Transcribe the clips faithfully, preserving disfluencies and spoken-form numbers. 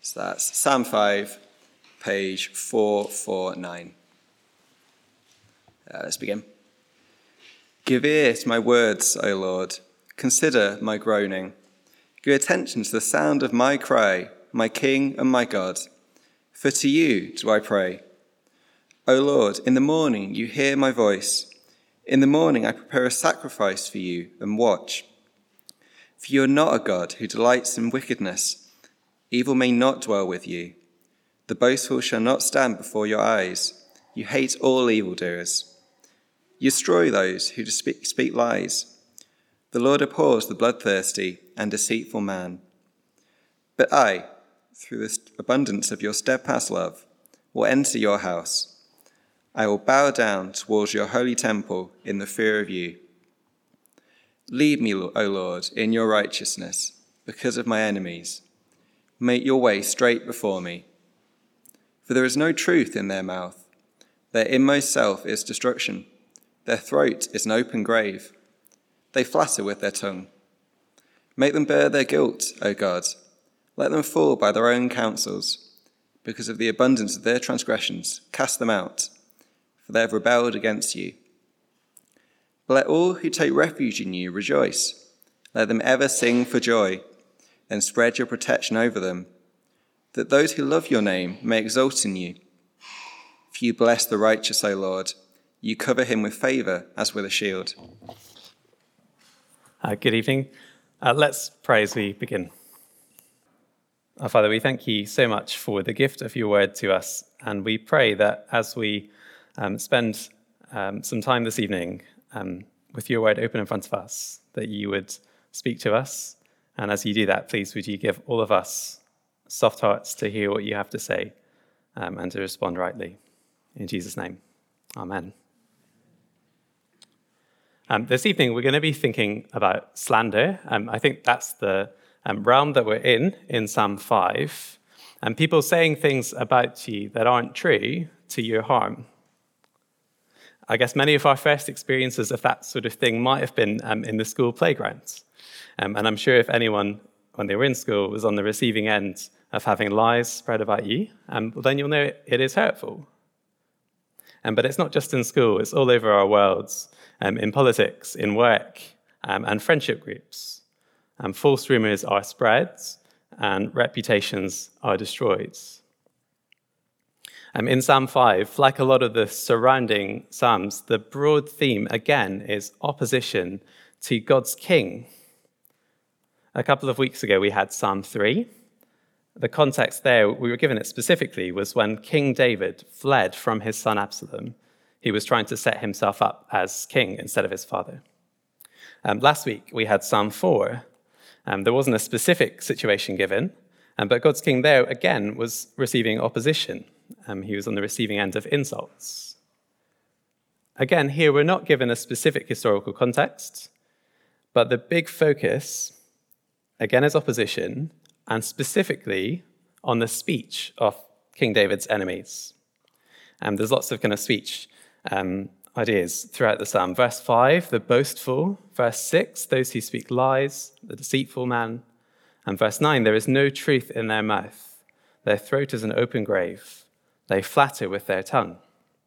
So that's Psalm five, page four forty-nine. Uh, let's begin. Give ear to my words, O Lord. Consider my groaning. Give attention to the sound of my cry, my King and my God. For to you do I pray. O Lord, in the morning you hear my voice. In the morning I prepare a sacrifice for you and watch. For you are not a God who delights in wickedness. Evil may not dwell with you. The boastful shall not stand before your eyes. You hate all evildoers. You destroy those who speak, speak lies. The Lord abhors the bloodthirsty and deceitful man. But I, through the abundance of your steadfast love, will enter your house. I will bow down towards your holy temple in the fear of you. Lead me, O Lord, in your righteousness because of my enemies. Make your way straight before me. For there is no truth in their mouth. Their inmost self is destruction. Their throat is an open grave. They flatter with their tongue. Make them bear their guilt, O God. Let them fall by their own counsels. Because of the abundance of their transgressions, cast them out, for they have rebelled against you. But let all who take refuge in you rejoice. Let them ever sing for joy. Then spread your protection over them, that those who love your name may exult in you. For you bless the righteous, O Lord. You cover him with favor as with a shield. Uh, good evening. Uh, let's pray as we begin. Our Father, we thank you so much for the gift of your word to us, and we pray that as we um, spend um, some time this evening um, with your word open in front of us, that you would speak to us. And as you do that, please would you give all of us soft hearts to hear what you have to say um, and to respond rightly. In Jesus' name, amen. Um, this evening, we're going to be thinking about slander. Um, I think that's the um, realm that we're in, in Psalm five. And people saying things about you that aren't true to your harm. I guess many of our first experiences of that sort of thing might have been um, in the school playgrounds. Um, and I'm sure if anyone, when they were in school, was on the receiving end of having lies spread about you, um, well, then you'll know it, it is hurtful. Um, but it's not just in school, it's all over our worlds, um, in politics, in work, um, and friendship groups. Um, false rumours are spread, and reputations are destroyed. Um, in Psalm five, like a lot of the surrounding Psalms, the broad theme, again, is opposition to God's king. A couple of weeks ago, we had Psalm three. The context there, we were given it specifically, was when King David fled from his son Absalom. He was trying to set himself up as king instead of his father. Um, last week, we had Psalm four. Um, there wasn't a specific situation given, um, but God's king there, again, was receiving opposition. Um, he was on the receiving end of insults. Again, here, we're not given a specific historical context, but the big focus again is opposition, and specifically on the speech of King David's enemies. Um, there's lots of kind of speech um, ideas throughout the psalm. Verse five, the boastful. Verse six, those who speak lies, the deceitful man. And verse nine, there is no truth in their mouth. Their throat is an open grave. They flatter with their tongue.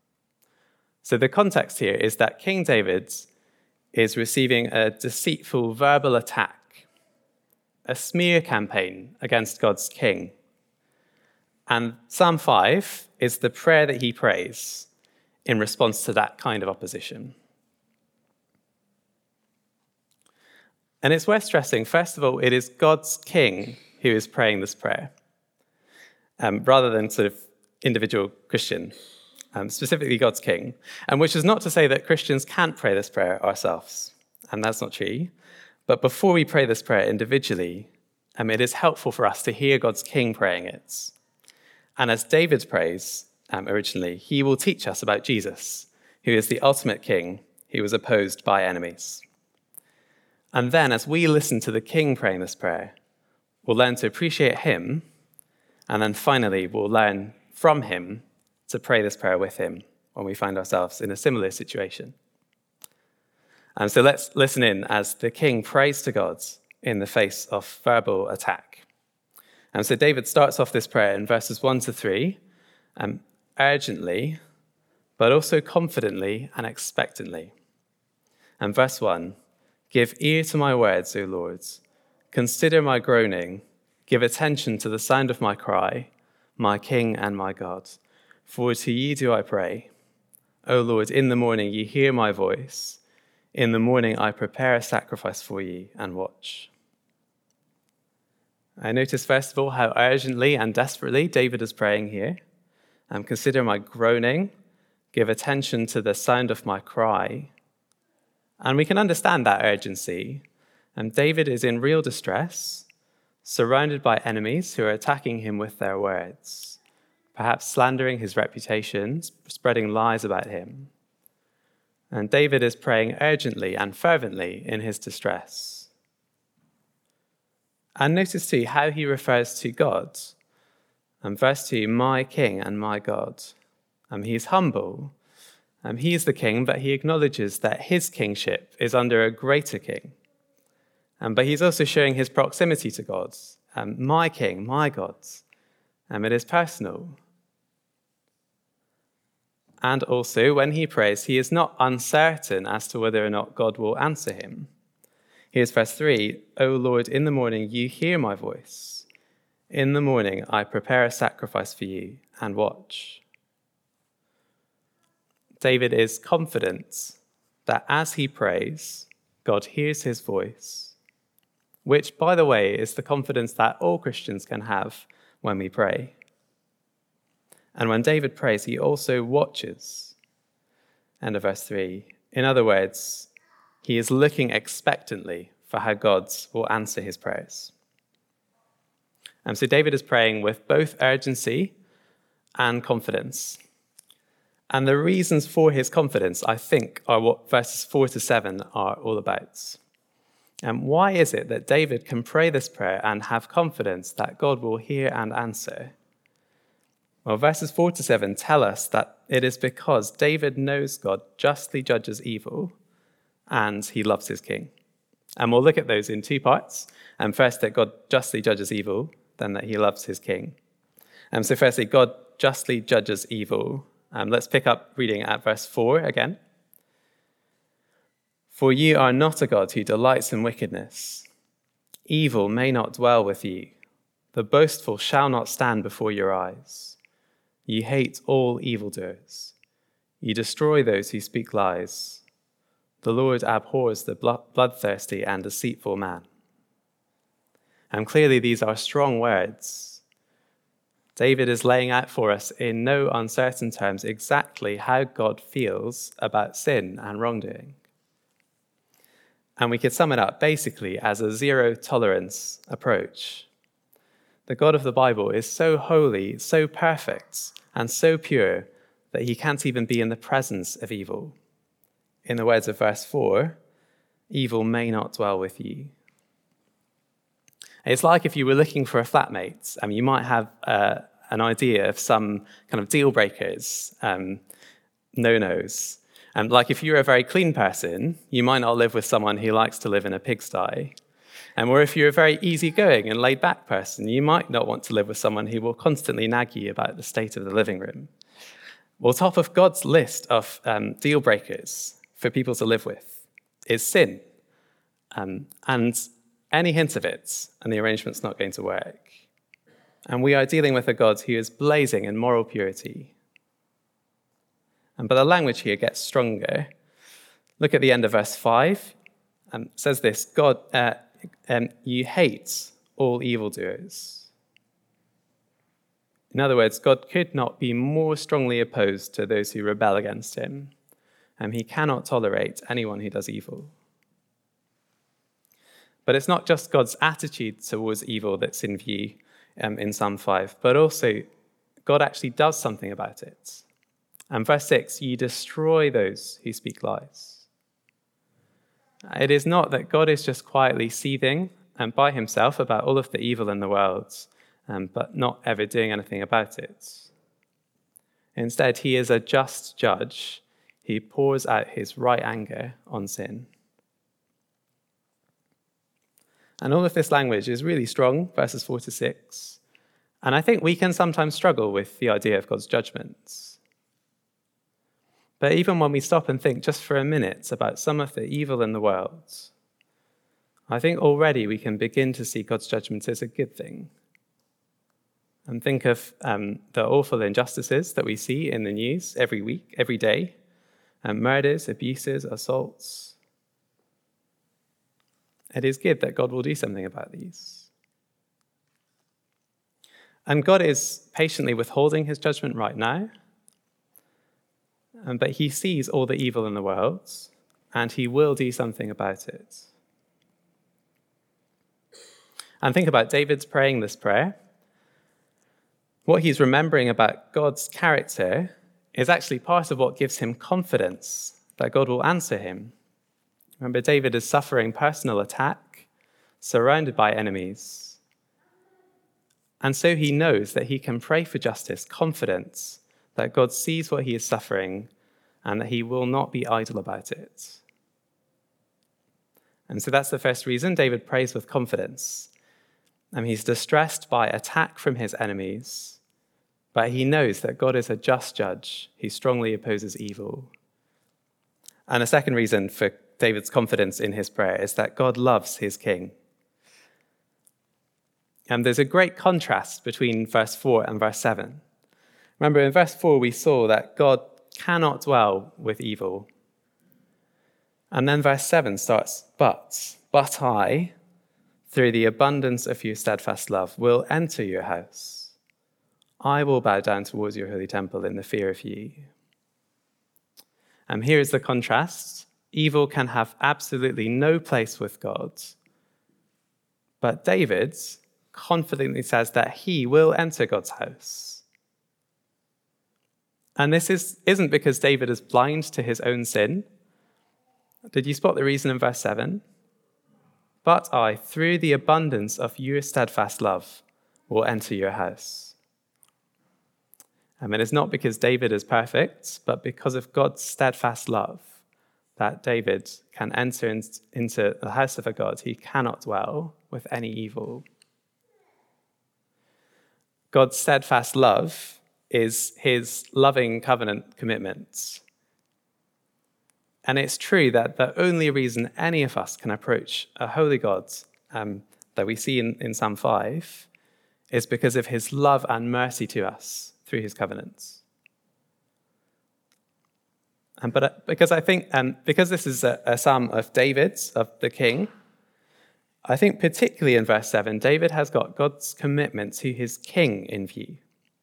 So the context here is that King David is receiving a deceitful verbal attack, a smear campaign against God's king. And Psalm five is the prayer that he prays in response to that kind of opposition. And it's worth stressing, first of all, it is God's king who is praying this prayer, um, rather than sort of individual Christian, um, specifically God's king. And which is not to say that Christians can't pray this prayer ourselves, and that's not true. But before we pray this prayer individually, um, it is helpful for us to hear God's king praying it. And as David prays um, originally, he will teach us about Jesus, who is the ultimate king who was opposed by enemies. And then as we listen to the king praying this prayer, we'll learn to appreciate him, and then finally we'll learn from him to pray this prayer with him when we find ourselves in a similar situation. And so let's listen in as the king prays to God in the face of verbal attack. And so David starts off this prayer in verses one to three, um, urgently, but also confidently and expectantly. And verse one, give ear to my words, O Lord. Consider my groaning. Give attention to the sound of my cry, my King and my God. For to you do I pray. O Lord, in the morning you hear my voice. In the morning I prepare a sacrifice for you and watch. I notice, first of all, how urgently and desperately David is praying here. Um, consider my groaning. Give attention to the sound of my cry. And we can understand that urgency. And David is in real distress, surrounded by enemies who are attacking him with their words, perhaps slandering his reputation, spreading lies about him. And David is praying urgently and fervently in his distress. And notice too how he refers to God. And verse two, my King and my God. Um, he is humble. Um, he is the king, but he acknowledges that his kingship is under a greater king. Um, but he's also showing his proximity to God. Um, my King, my God. Um, it is personal. And also, when he prays, he is not uncertain as to whether or not God will answer him. Here's verse three, O Lord, in the morning you hear my voice. In the morning I prepare a sacrifice for you and watch. David is confident that as he prays, God hears his voice, which, by the way, is the confidence that all Christians can have when we pray. And when David prays, he also watches. End of verse three. In other words, he is looking expectantly for how God will answer his prayers. And so David is praying with both urgency and confidence. And the reasons for his confidence, I think, are what verses four to seven are all about. And why is it that David can pray this prayer and have confidence that God will hear and answer? Well, verses four to seven tell us that it is because David knows God justly judges evil and he loves his king. And we'll look at those in two parts. And first, that God justly judges evil, then that he loves his king. And so firstly, God justly judges evil. Um, let's pick up reading at verse four again. For you are not a God who delights in wickedness. Evil may not dwell with you. The boastful shall not stand before your eyes. You hate all evildoers. You destroy those who speak lies. The Lord abhors the bloodthirsty and deceitful man. And clearly these are strong words. David is laying out for us in no uncertain terms exactly how God feels about sin and wrongdoing. And we could sum it up basically as a zero tolerance approach. The God of the Bible is so holy, so perfect, and so pure that he can't even be in the presence of evil. In the words of verse four, evil may not dwell with you. It's like if you were looking for a flatmate, um, you might have uh, an idea of some kind of deal breakers, um, no-nos. Um, like if you're a very clean person, you might not live with someone who likes to live in a pigsty. Um, or if you're a very easygoing and laid-back person, you might not want to live with someone who will constantly nag you about the state of the living room. Well, top of God's list of um, deal breakers for people to live with is sin. Um, and any hint of it, and the arrangement's not going to work. And we are dealing with a God who is blazing in moral purity. And but the language here gets stronger. Look at the end of verse five. Um, it says this, God, uh, um, you hate all evildoers. In other words, God could not be more strongly opposed to those who rebel against him. And he cannot tolerate anyone who does evil. But it's not just God's attitude towards evil that's in view um, in Psalm five, but also God actually does something about it. And verse six, you destroy those who speak lies. It is not that God is just quietly seething and by himself about all of the evil in the world, um, but not ever doing anything about it. Instead, he is a just judge. He pours out his right anger on sin. And all of this language is really strong, verses four to six. And I think we can sometimes struggle with the idea of God's judgments. But even when we stop and think just for a minute about some of the evil in the world, I think already we can begin to see God's judgment as a good thing. And think of um, the awful injustices that we see in the news every week, every day, and murders, abuses, assaults. It is good that God will do something about these. And God is patiently withholding his judgment right now, um, but he sees all the evil in the world, and he will do something about it. And think about David's praying this prayer. What he's remembering about God's character is actually part of what gives him confidence that God will answer him. Remember, David is suffering personal attack, surrounded by enemies. And so he knows that he can pray for justice, confident that God sees what he is suffering and that he will not be idle about it. And so that's the first reason David prays with confidence. And he's distressed by attack from his enemies, but he knows that God is a just judge. He strongly opposes evil. And a second reason for David's confidence in his prayer is that God loves his king. And there's a great contrast between verse four and verse seven. Remember, in verse four, we saw that God cannot dwell with evil. And then verse seven starts, but, but I, through the abundance of your steadfast love, will enter your house. I will bow down towards your holy temple in the fear of you. And here is the contrast. Evil can have absolutely no place with God. But David confidently says that he will enter God's house. And this is, isn't because David is blind to his own sin. Did you spot the reason in verse seven? But I, through the abundance of your steadfast love, will enter your house. And it is not because David is perfect, but because of God's steadfast love that David can enter in, into the house of a God who cannot dwell with any evil. God's steadfast love is his loving covenant commitment. And it's true that the only reason any of us can approach a holy God um, that we see in, in Psalm five is because of his love and mercy to us through his covenants. And but uh, because I think, um, because this is a, a psalm of David, of the king, I think particularly in verse seven, David has got God's commitment to his king in view.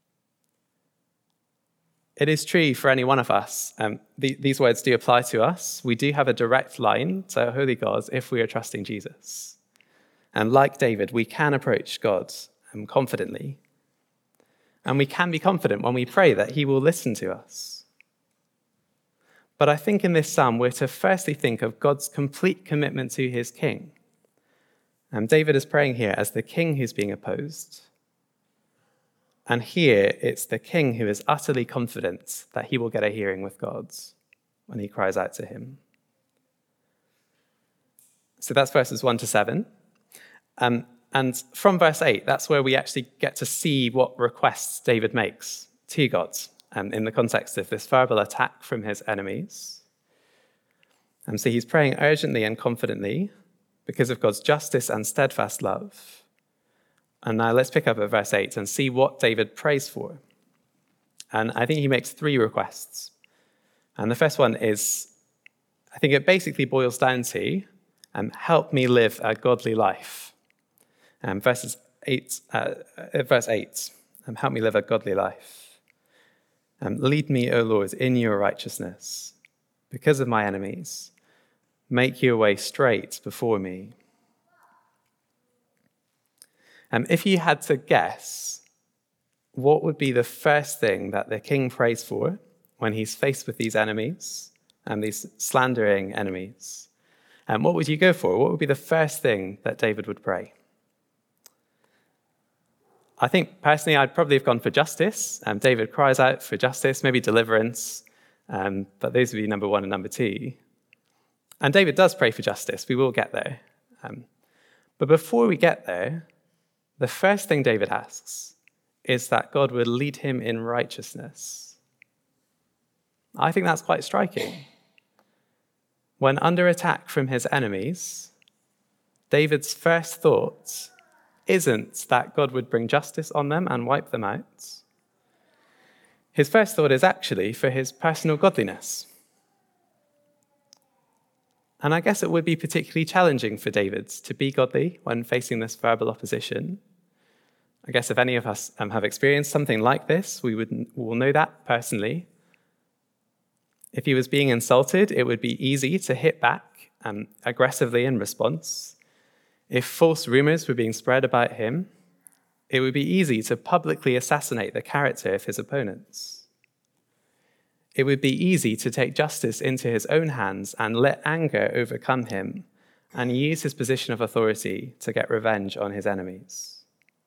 It is true for any one of us. Um, the, these words do apply to us. We do have a direct line to a holy God if we are trusting Jesus. And like David, we can approach God um, confidently. And we can be confident when we pray that he will listen to us. But I think in this psalm, we're to firstly think of God's complete commitment to his king. And David is praying here as the king who's being opposed. And here, it's the king who is utterly confident that he will get a hearing with God when he cries out to him. So that's verses one to seven. Um, and from verse eight, that's where we actually get to see what requests David makes to God um, in the context of this verbal attack from his enemies. And so he's praying urgently and confidently because of God's justice and steadfast love. And now let's pick up at verse eight and see what David prays for. And I think he makes three requests. And the first one is, I think it basically boils down to, um, help me live a godly life. Um, verses eight, uh, verse eight, um, help me live a godly life. Um, lead me, O Lord, in your righteousness, because of my enemies. Make your way straight before me. Um, if you had to guess, what would be the first thing that the king prays for when he's faced with these enemies and these slandering enemies? And um, what would you go for? What would be the first thing that David would pray? I think personally I'd probably have gone for justice. Um, David cries out for justice, maybe deliverance, um, but those would be number one and number two. And David does pray for justice. We will get there. Um, but before we get there, the first thing David asks is that God would lead him in righteousness. I think that's quite striking. When under attack from his enemies, David's first thought isn't that God would bring justice on them and wipe them out. His first thought is actually for his personal godliness. And I guess it would be particularly challenging for David to be godly when facing this verbal opposition. I guess if any of us um, have experienced something like this, we would will know that personally. If he was being insulted, it would be easy to hit back um, aggressively in response. If false rumors were being spread about him, it would be easy to publicly assassinate the character of his opponents. It would be easy to take justice into his own hands and let anger overcome him and use his position of authority to get revenge on his enemies.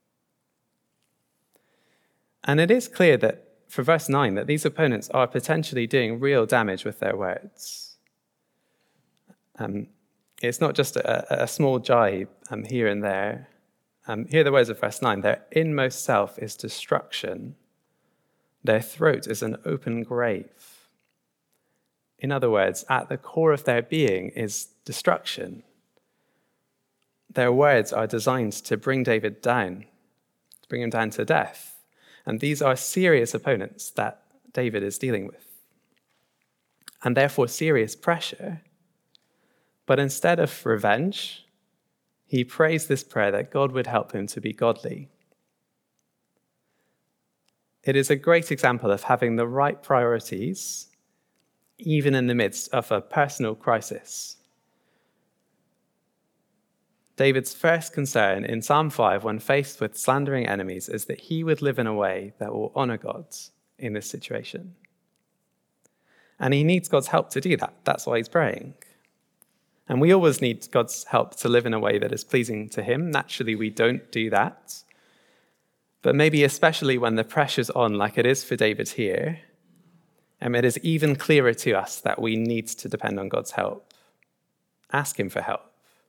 And it is clear that for verse nine, that these opponents are potentially doing real damage with their words. Um, it's not just a, a small jibe um, here and there. Um, here are the words of verse nine. Their inmost self is destruction. Their throat is an open grave. In other words, at the core of their being is destruction. Their words are designed to bring David down, to bring him down to death. And these are serious opponents that David is dealing with, and therefore serious pressure. But instead of revenge, he prays this prayer that God would help him to be godly. It is a great example of having the right priorities, even in the midst of a personal crisis. David's first concern in Psalm five, when faced with slandering enemies, is that he would live in a way that will honor God in this situation. And he needs God's help to do that. That's why he's praying. And we always need God's help to live in a way that is pleasing to him. Naturally, we don't do that. But maybe especially when the pressure's on, like it is for David here, and it is even clearer to us that we need to depend on God's help. Ask him for help.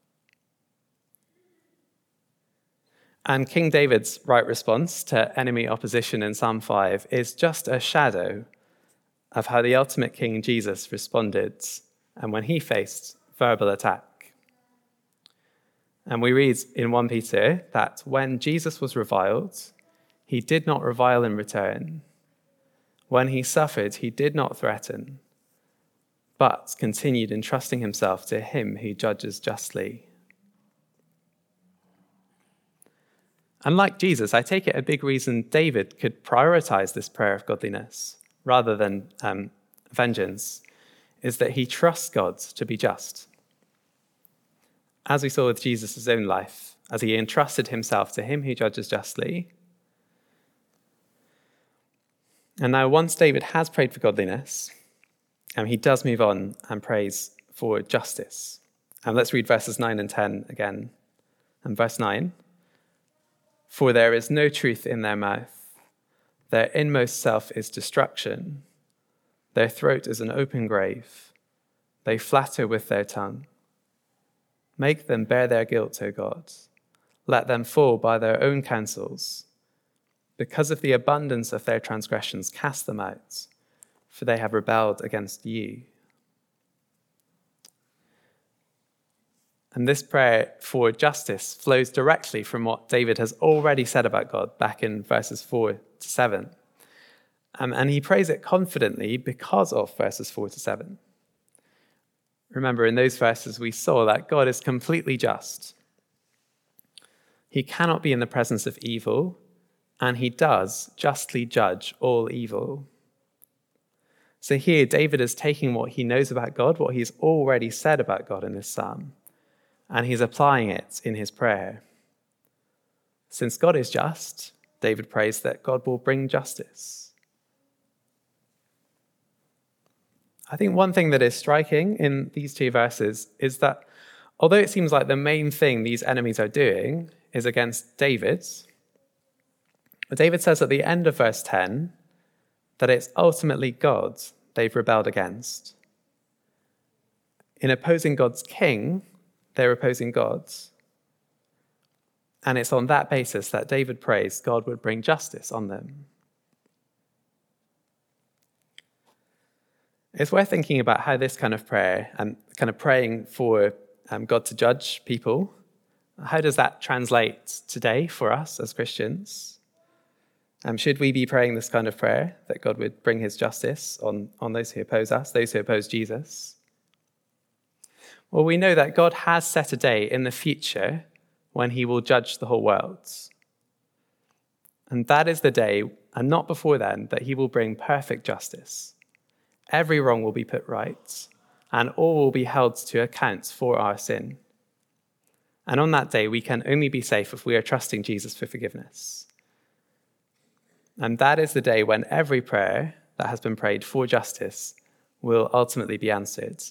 And King David's right response to enemy opposition in Psalm five is just a shadow of how the ultimate King Jesus responded and when he faced verbal attack. And we read in First Peter that when Jesus was reviled, he did not revile in return. When he suffered, he did not threaten, but continued entrusting himself to him who judges justly. And like Jesus, I take it a big reason David could prioritize this prayer of godliness rather than um, vengeance is that he trusts God to be just. As we saw with Jesus' own life, as he entrusted himself to him who judges justly. And now once David has prayed for godliness, um, he does move on and prays for justice. And let's read verses nine and ten again. And verse nine. For there is no truth in their mouth. Their inmost self is destruction. Their throat is an open grave. They flatter with their tongue. Make them bear their guilt, O God. Let them fall by their own counsels. Because of the abundance of their transgressions, cast them out, for they have rebelled against you. And this prayer for justice flows directly from what David has already said about God back in verses four to seven. Um, and he prays it confidently because of verses four to seven. Remember, in those verses, we saw that God is completely just. He cannot be in the presence of evil, and he does justly judge all evil. So here, David is taking what he knows about God, what he's already said about God in this psalm, and he's applying it in his prayer. Since God is just, David prays that God will bring justice. I think one thing that is striking in these two verses is that although it seems like the main thing these enemies are doing is against David, David says at the end of verse ten that it's ultimately God they've rebelled against. In opposing God's king, they're opposing God. And it's on that basis that David prays God would bring justice on them. It's worth thinking about how this kind of prayer, and kind of praying for um, God to judge people, how does that translate today for us as Christians? Um, should we be praying this kind of prayer, that God would bring his justice on, on those who oppose us, those who oppose Jesus? Well, we know that God has set a day in the future when he will judge the whole world. And that is the day, and not before then, that he will bring perfect justice. Every wrong will be put right, and all will be held to account for our sin. And on that day, we can only be safe if we are trusting Jesus for forgiveness. And that is the day when every prayer that has been prayed for justice will ultimately be answered.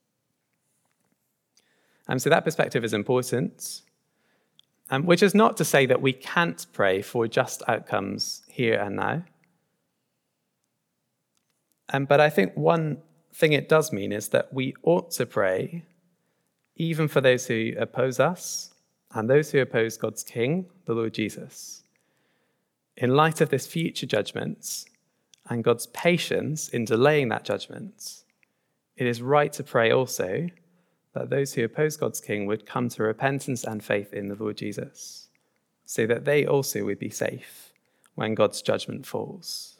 And so that perspective is important, um, which is not to say that we can't pray for just outcomes here and now. Um, but I think one thing it does mean is that we ought to pray even for those who oppose us and those who oppose God's King, the Lord Jesus. In light of this future judgment and God's patience in delaying that judgment, it is right to pray also that those who oppose God's King would come to repentance and faith in the Lord Jesus, so that they also would be safe when God's judgment falls.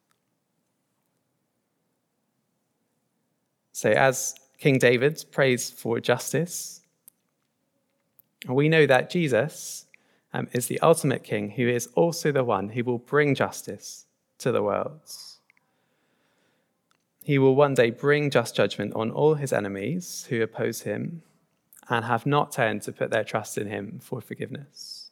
So as King David prays for justice, we know that Jesus um, is the ultimate king who is also the one who will bring justice to the world. He will one day bring just judgment on all his enemies who oppose him and have not turned to put their trust in him for forgiveness.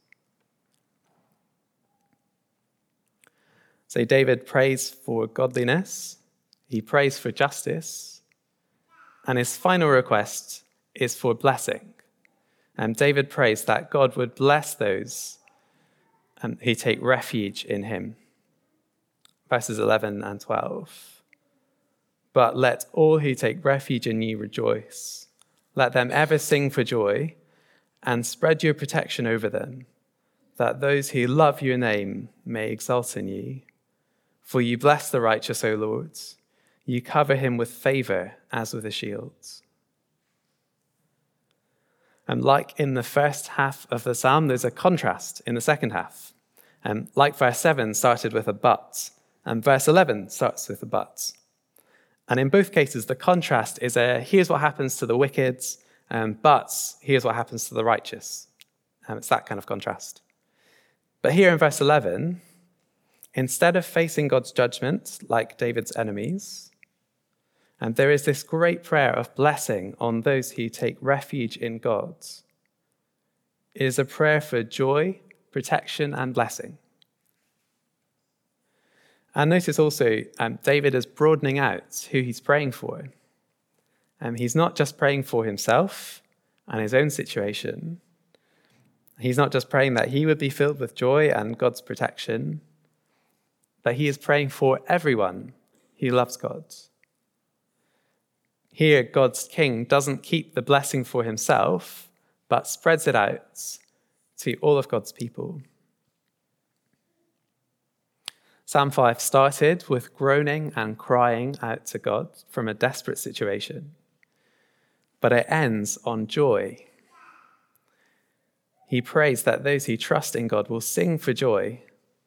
So David prays for godliness, he prays for justice, and his final request is for blessing. And David prays that God would bless those um, who take refuge in him. Verses eleven and twelve. But let all who take refuge in you rejoice. Let them ever sing for joy, and spread your protection over them, that those who love your name may exult in you. For you bless the righteous, O Lord. You cover him with favor as with a shield. And like in the first half of the psalm, there's a contrast in the second half. And like verse seven started with a but, and verse eleven starts with a but. And in both cases, the contrast is a here's what happens to the wicked, um, but here's what happens to the righteous. Um, it's that kind of contrast. But here in verse eleven, instead of facing God's judgment like David's enemies, and there is this great prayer of blessing on those who take refuge in God. It is a prayer for joy, protection, and blessing. And notice also, um, David is broadening out who he's praying for. Um, he's not just praying for himself and his own situation. He's not just praying that he would be filled with joy and God's protection, but he is praying for everyone who loves God. Here, God's king doesn't keep the blessing for himself, but spreads it out to all of God's people. Psalm five started with groaning and crying out to God from a desperate situation, but it ends on joy. He prays that those who trust in God will sing for joy.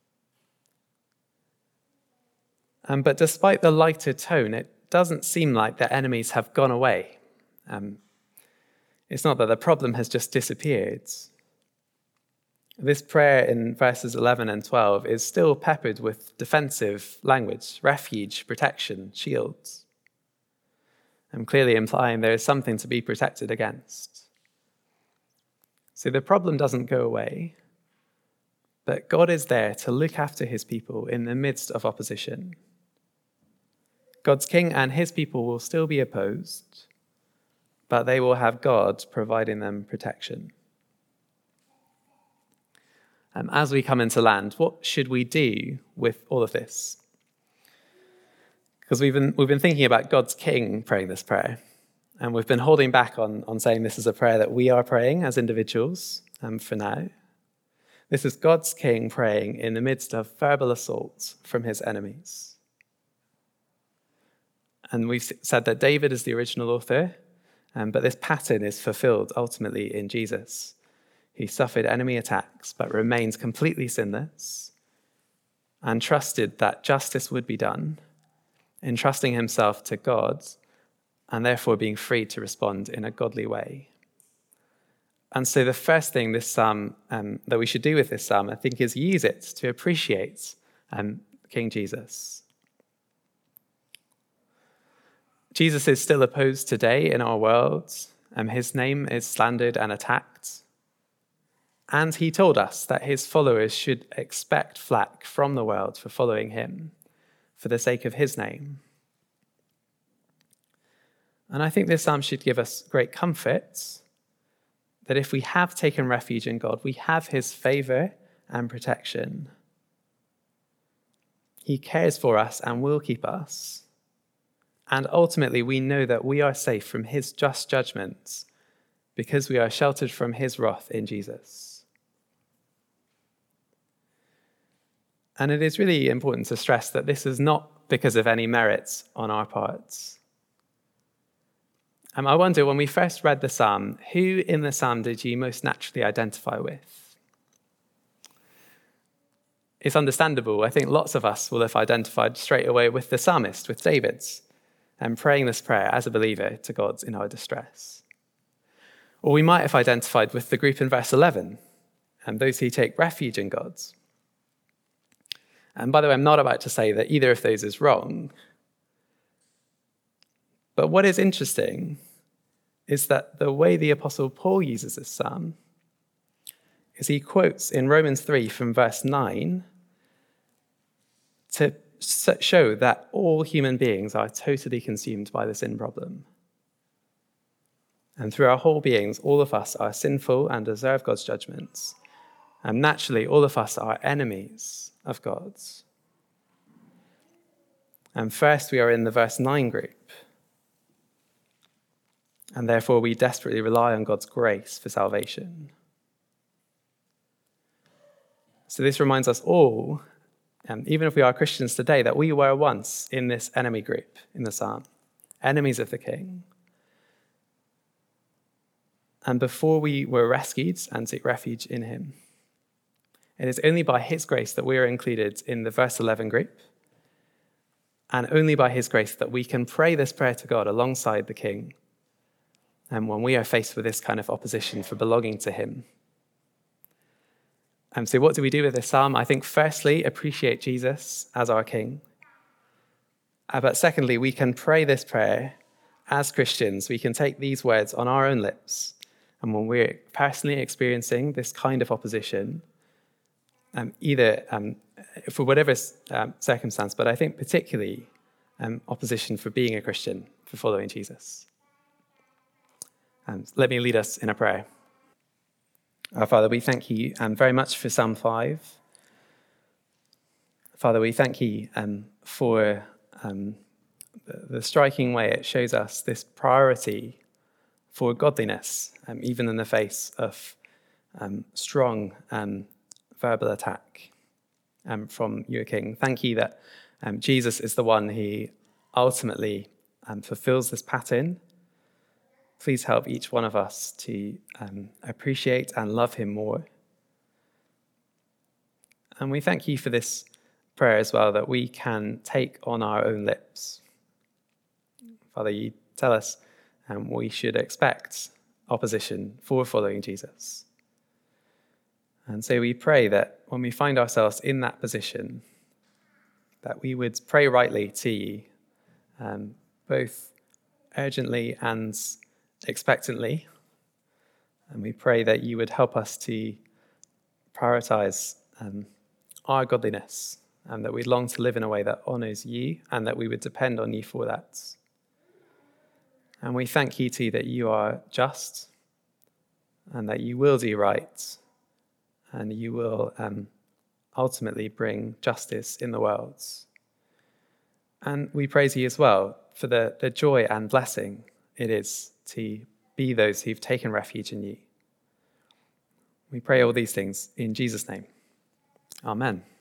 Um, but despite the lighter tone, it doesn't seem like their enemies have gone away. Um, it's not that the problem has just disappeared. This prayer in verses eleven and twelve is still peppered with defensive language, refuge, protection, shields. I'm clearly implying there is something to be protected against. So the problem doesn't go away, but God is there to look after his people in the midst of opposition. God's king and his people will still be opposed, but they will have God providing them protection. Um, as we come into land, what should we do with all of this? Because we've been, we've been thinking about God's king praying this prayer, and we've been holding back on, on saying this is a prayer that we are praying as individuals um, for now. This is God's king praying in the midst of verbal assaults from his enemies. And we've said that David is the original author, um, but this pattern is fulfilled ultimately in Jesus. He suffered enemy attacks, but remains completely sinless and trusted that justice would be done, entrusting himself to God and therefore being free to respond in a godly way. And so the first thing this psalm um, that we should do with this psalm, I think, is use it to appreciate um, King Jesus. Jesus is still opposed today in our world. Um, his name is slandered and attacked. And he told us that his followers should expect flack from the world for following him, for the sake of his name. And I think this psalm should give us great comfort that if we have taken refuge in God, we have his favor and protection. He cares for us and will keep us. And ultimately, we know that we are safe from his just judgments because we are sheltered from his wrath in Jesus. And it is really important to stress that this is not because of any merits on our parts. Um, I wonder, when we first read the psalm, who in the psalm did you most naturally identify with? It's understandable. I think lots of us will have identified straight away with the psalmist, with David, and praying this prayer as a believer to God in our distress. Or we might have identified with the group in verse eleven, and those who take refuge in God. And by the way, I'm not about to say that either of those is wrong. But what is interesting is that the way the Apostle Paul uses this psalm is he quotes in Romans three from verse nine to show that all human beings are totally consumed by the sin problem. And through our whole beings, all of us are sinful and deserve God's judgments. And naturally, all of us are enemies of God's. And first, we are in the verse nine group. And therefore, we desperately rely on God's grace for salvation. So this reminds us all, um, even if we are Christians today, that we were once in this enemy group in the psalm, enemies of the king. And before we were rescued and took refuge in him, it is only by his grace that we are included in the verse eleven group, and only by his grace that we can pray this prayer to God alongside the king, and when we are faced with this kind of opposition for belonging to him. And so what do we do with this psalm? I think firstly, appreciate Jesus as our king. Uh, but secondly, we can pray this prayer as Christians. We can take these words on our own lips. And when we're personally experiencing this kind of opposition, um, either um, for whatever um, circumstance, but I think particularly um, opposition for being a Christian, for following Jesus. Um, let me lead us in a prayer. Our Father, we thank you um, very much for Psalm five. Father, we thank you um, for um, the, the striking way it shows us this priority for godliness, um, even in the face of um, strong um, verbal attack um, from your King. Thank you that um, Jesus is the one who ultimately um, fulfills this pattern. Please help each one of us to um, appreciate and love him more. And we thank you for this prayer as well, that we can take on our own lips. Father, you tell us um, we should expect opposition for following Jesus. And so we pray that when we find ourselves in that position, that we would pray rightly to you, um, both urgently and expectantly, and we pray that you would help us to prioritize um, our godliness, and that we'd long to live in a way that honors you, and that we would depend on you for that. And we thank you too that you are just, and that you will do right, and you will um, ultimately bring justice in the world. And we praise you as well for the, the joy and blessing it is to be those who've taken refuge in you. We pray all these things in Jesus' name. Amen.